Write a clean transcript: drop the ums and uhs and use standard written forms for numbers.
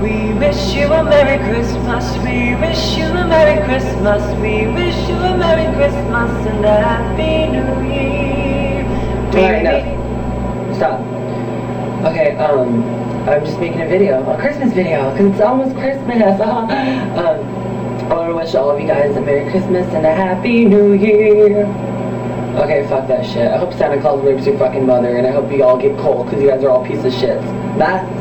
We wish you a Merry Christmas. We wish you a Merry Christmas. We wish you a Merry Christmas and a Happy New Year. Alright, no. Stop. Okay, I'm just making a video, a Christmas video, because it's almost Christmas. I want to wish all of you guys a Merry Christmas and a Happy New Year. Okay, fuck that shit. I hope Santa Claus rapes your fucking mother, and I hope you all get cold, because you guys are all pieces of shits. Bye.